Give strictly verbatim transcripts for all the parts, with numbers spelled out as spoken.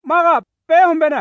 maga pe hombena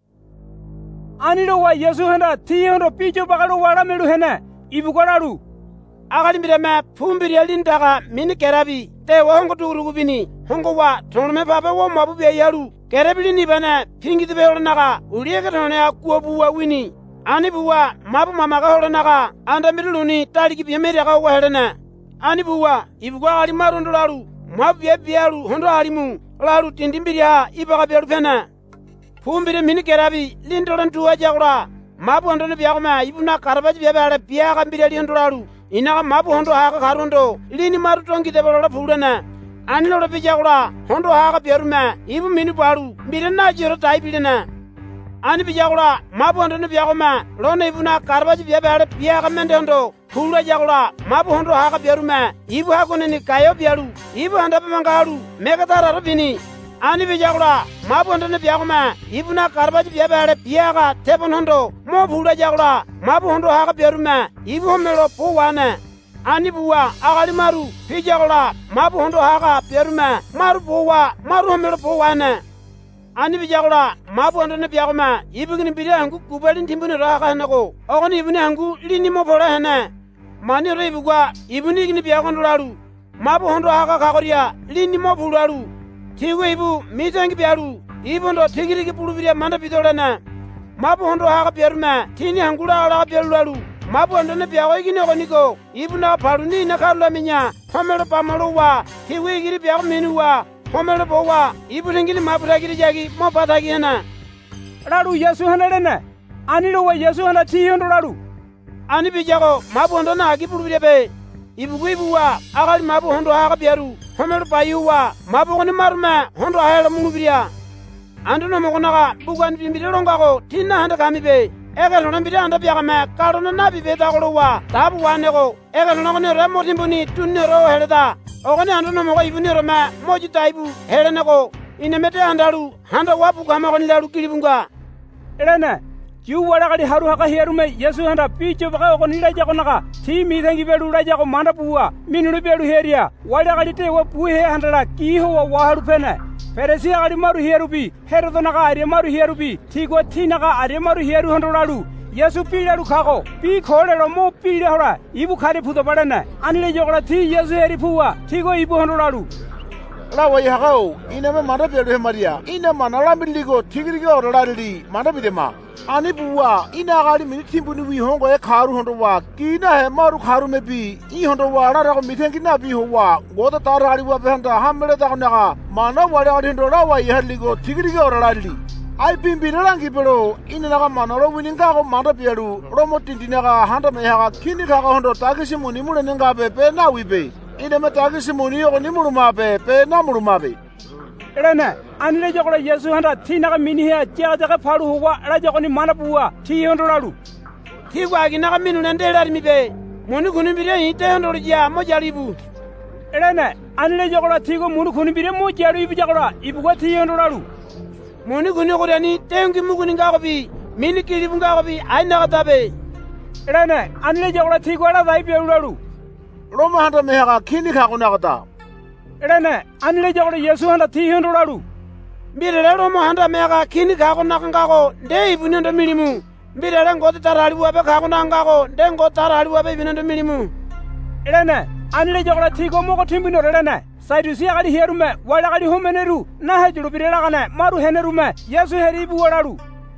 anilo wa Yesu handa ti hondo pijo bagalo wala melu hene ibugolalu agali mirema pumbiri alindaga mini kerabi te wa hongo turugu bini hongo wa tonme papa wo mabu be yalu kerabili ni bana pingi de beolnaga uliega tonne akubu wa wini ani buwa mabu mama ga holnaga anda miruluni taliki bi mere ga wa helena ani buwa ibugwa ali marondo lalu mabu be bialu hondo alimu lalu tindimbiria ibaga belu fena pumbiri mini kerabi lindolan tuwa jagura mabu andone biagma ibuna karabaji be bale biaga mbiri lindolalu inaga mabu hondo haga karundo lini maru tongi de balola fulana anilo lo bijagura hondo haga bierume ibu mini baru mbiri na jiro tai bilena ani bijagura mabu hondo ne biagoma lona ibuna karabaji be bale biaga mende hondo fula jagura mabu hondo haga bierume ibu hakone ni kayo bialu ibu handa pamangalu megatara robini ani bijagura mabu hondo ne biagoma ibuna karabaji be bale biaga tebon hondo mo fula jagura mabu hondo haga bierume ibu homelo po wana ani buwa agali maru bijagura mabu hondo haga bierume maru po wa maru homelo po wana ani bijagura mabu hondo ne biagoma ibu gni bide hangu kubali timbuni raga hanako ogoni ibuni hangu lini mo pola hana mani re ibugwa ibuni gni biagondo lalu mabu hondo haga kagoria lini mo pulalu tigo ibu mitangi bialu ibu ndo tigirigi pulubiria manda bidolana mabu hondo haga biaruma tini hangula ala bialu mabu hondo ne biago igini ogoniko ibu na palu ni na karula minya homelo pamalo wa tigo igiri biago minu wa homelo bo wa ibu lingini mabu tagiri jagi mo patagi hana lalu Yesu hana lena anilo wa Yesu hana ti hondo lalu ani bijago mabu hondo na agi pulubiria be ibu ibu wa agali mabu hondo haga biaru homelo payu wa mabu goni marma hondo hayala mulubiria andono mogonaga bugwan bimbire longago tinna handa kamibe ege lona mbire anda biagame karona nabi be dagolo wa tabu wanego ege lona goni re motimbuni tunne ro heleda ogoni andono mogo ibuni ro ma moji taibu helenego inemete andalu handa wabu kama goni lalu kilibunga elena ju wala gali haru haka herume Yesu handa picho baka ogoni la jago naga ti mi thangi belu la jago manda buwa minulu belu heria wala gali te wa puhe handala kiho wa waharu pena Peresi agali maru herubi, herudo naga ari maru herubi, tigo ti naga ari maru heru hondolalu. Yesu pilalu kago, pi kore lo mo pile hora, ibu kari puto badana. Anile jogla ti Yesu heri puwa, tigo ibu hondolalu. La wai hagao, ina me manda belu he Maria, ina manala miligo tigirigo oralali, manda bidema. Ani buwa, ina agali mini timbuni wi hongo e karu hondo wa, kina he maru karu mebi, i hondo wa rara ko mitengi na bi ho wa, goda tara ali wa behanda hamele da naga, mana wale ali hondo la wai haligo tigirigo oralali. Ai bimbi rangi belo, ina naga manolo wininga ko manda belu, romo tindinaga handa mehaga kini kaga hondo takisi muni mule nenga pepe na wibe. Ina me takisi muni yo ni muluma pepe na muluma be. Elena, anile jogla Yesu handa ti naga mini hea jaga jaga palu huwa ala jago ni mana buwa ti hondo lalu. Ti wagi naga minu nende lari mibe, muni kunimbire ite hondo lijia mo jalibu. Elena, anile jogla tigo muni kunimbire mo jalu ibu jagla ibu kwa ti hondo lalu. Muni kuni kuriani tengi muguni ngakobi, mini kilibu ngakobi aina katabe. Elena, anile jogla tigo ala dhaibi lalu. Roma handa mehaga kini kago nakata. Elena, anile jogla Yesu handa ti hondo lalu. Mbirele romo handa mega kini kago nakangago nde ibuni ndo milimu. Mbirele ngoti tarali wabe kago nangago nde ngoti tarali wabe ibuni ndo milimu. Elena, anile jogla tigo moko timbino elena. Saidusi agali herume wala agali homeneru na hajulu birela gane maru henerume Yesu heribu walalu.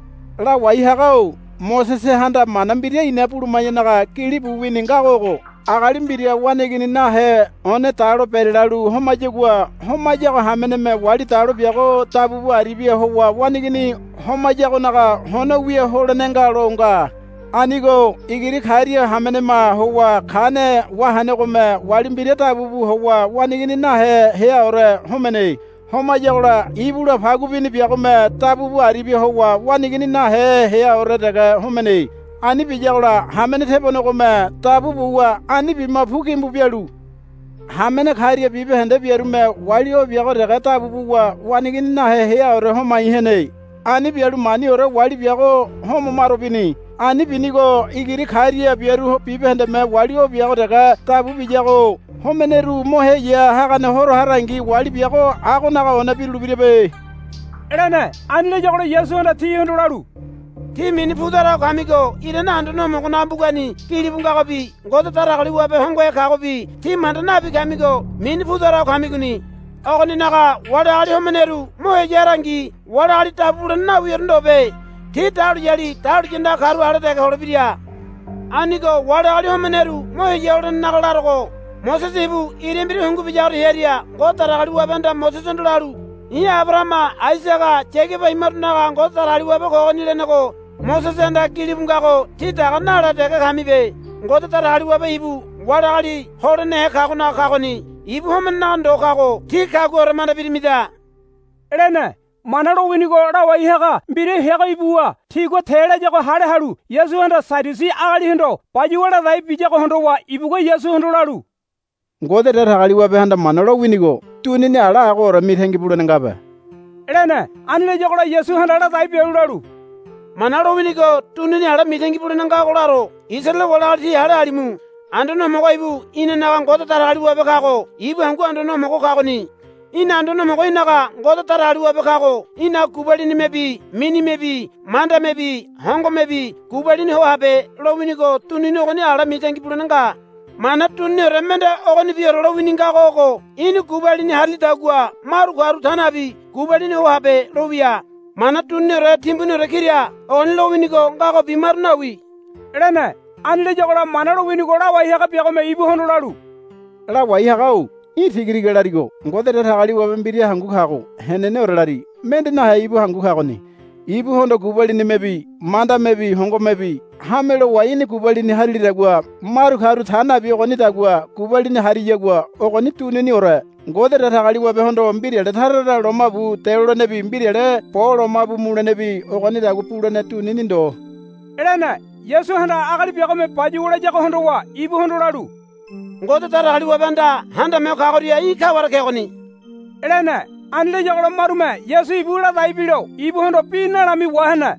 La wai hagao, Moses handa manambiria inapuru manyanaga kilibu winingago. Agali mbiria wanegini na he one taro perilalu homajegwa homajago hameneme wali taro biago tabubu aribia howa wanegini homajago naga hono wiye holenenga ronga anigo igiri khariya hamenema howa khane wahane gome wali mbiria tabubu howa wanegini na he he ore homene homajagla ibula phagubini biagome tabubu aribia howa wanegini na he he ore daga homene ani bijagla hamene thebono gome tabubu wa ani bima phuki mbubialu hamene khariya bibe hende biarume walio biago daga tabubu wa wanegini na he he ore homai hene ani bialu mani ore wali biago homo marobini ani binigo igiri khariya biaru bibe hende me walio biago daga tabu bijago homeneru mohe ya hagane horo harangi wali biago ago naga ona bilu birebe. Elene, anile jagolo Yesu handa ti hondolalu. Ti mini pudara kamigo ire na ando no mo na bugani kilibunga ko bi ngoto tara kali wabe hongo e ka ko bi ti manda na bi kamigo mini pudara kamigo ni ogoni naga wada ali homeneru mo e jarangi wada ali tabura na wirndo be ti taru yali taru jinda karu ala de ko biya anigo wada ali homeneru mo e jawdan nagala ko Moses ibu ire mbiri hongo bi jaru heria ngoto tara kali wabe nda Moses ndolaru iya Abrahama Isaac chege bai marna ngoto tara kali wabe ko ni le nako Moses anda kilibunga ko tita kana ala de kami be ngoto tara kali wabe ibu wada ali horne ka ko na ka ko ni ibu homenna ndo ka ko ti ka ko remanda birimida Elene, manaro winigo rawa ihaga mbire hega ibuwa tigo thele jago hare haru Yesu handa sadisi agali hindo paji wada dai bija ko hondo wa ibugo Yesu hondo lalu ngode der hagali wabe handa manaro winigo tuni ni ala ko rami thengi budan ngabe Elene, anile jago Yesu handa da dai belu lalu manaro winigo tuni ni ala mithengi budan nga ko laro iselle wala ti hare alimu ando no mo ibu ina na ngoto tara kali wabe ka ko ibu hangu ando no mo ka ko ni ina ando no mo ina ka ngoto tara kali wabe ka ko ina kubali ni mebi mini mebi manda mebi hongo mebi kubali ni ho habe lo winigo tuni no ko ni ala mithengi budan nga mana tunni remende ogoni biyo lo wininga ko ko ini kubali ni harli tagwa maru garu tanabi kubali ni ho habe lo wiya mana tunni re timbuni re kirya ogoni lo winigo nga ko bimar nawi Elene, anile jago manaro winigo rawa ihaga biya ko me ibu hondo lalu ala wai hagao i tigiri gelarigo ngode der hagali wabe mbiri hangu kako henene orlari mende na ibu hangu kako ni ibu hondo kubali ni mebi manda mebi hongo mebi hamelo waini kubali ni harli dagwa maru haru thana bi ogoni dagwa kubali ni hari yagwa ogoni tuneni ora ngode der hagali wabe hondo mbiri de tharara romabu telo nebi mbiri de polo mabu mule nebi ogoni dagu pulo ne tuneni ndo Elene, Yesu handa agali biya ko me paji wada jago hondo wa ibu hondo lalu ngoto tara kali wabe nda handa me ka ko ya i ka war ke koni Elene, anile jago marume Yesu ibu la dai bilo ibu hondo pina rami wahana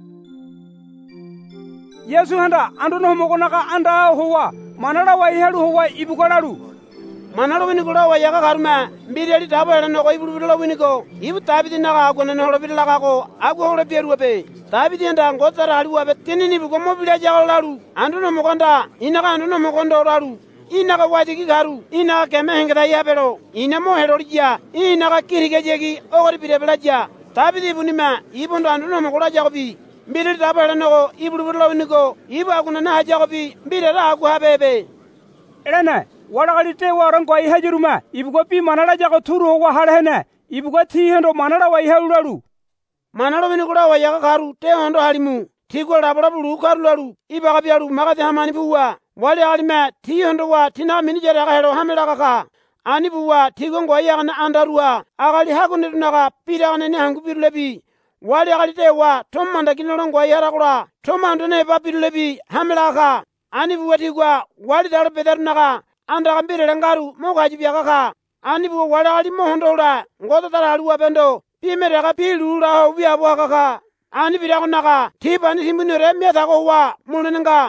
Yesu handa ando no mo konaka anda huwa manara wa ihelu huwa ibu ko lalu manalo wini kula wa yaga karma mbiri ali tabo ele no ko ibu bilo wini ko ibu tabidi na ka ko ne holo bilo ka ko agu holo beru wabe tabidi nda ngotara ali wabe tinini bu ko mo bilo jaga lalu ando no mo konda ina ka ando no mo kondo lalu ina ka waji ki garu ina ka keme hengada ya belo ina mo helo ria ina ka kirige jegi o ko bide belaja tabidi bunima ibu ndo ando no mo kula jago bi mbiri tabo ele no ko ibu bilo wini ko ibu aguna na jago bi mbiri ra agu habebe Elene, wadagali te waran ko iha juruma ibugo pi manara jago turu wa harhene ibugo thi hendo manara wa iha ulalu manalo wini kula wa yaga karu te hondo halimu tigo labra bulu karu lalu ibaga bialu magati hamani buwa wale alime ti hondo wa tina mini jere ga helo hamela ka ani buwa tigo ngo yaga na andarua agali hagunde naga pira ne hangu birlebi wale agali te wa tomanda kinolo ngo yara kula tomando ne ba birlebi hamela ka ani buwa tigwa wale dalo bedar naga anda kambire lengaru mo gaji biaga ka ani buwa wale agali mo hondo la ngoto tara aluwa bendo pimere ka pilu la ho biya bo ka ani bira ko naga tiba ni simbuni re meta ko wa mulunga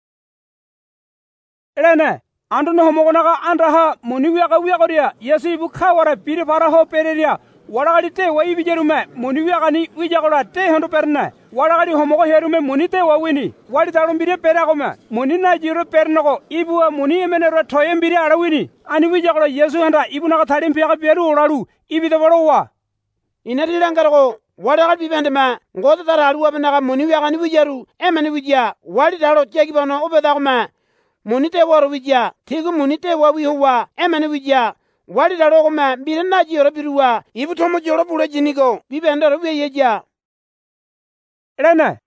Elene, ando no mo konaka anda ha moni wiya ka wiya ko dia Yesu ibu kha wara pire para ho pereria wadagali te wa ibi jerume moni wiya kani wija ko la te hondo perne wadagali homo ko herume moni te wa wini wadi tarum bire pera ko ma moni na jiro perno ko ibu wa moni emene ro toyem bire ara wini ani wija ko Yesu handa ibu na ka thadim pe ka beru oralu ibi de baro wa ina dilangaro ko wadagali bibende ma ngoto tara aluwa bena moni wiya kani wijaru emene wija wadi dalo jegi bano obeda ko ma moni te waro wija tigu moni te wa wi huwa emene wija wadi dalo ko ma bire na jiro biruwa ibu tomo joro bule jinigo bibende ro wiye ja Elene,